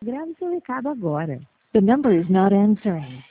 grave seu recado agora. The number is not answering.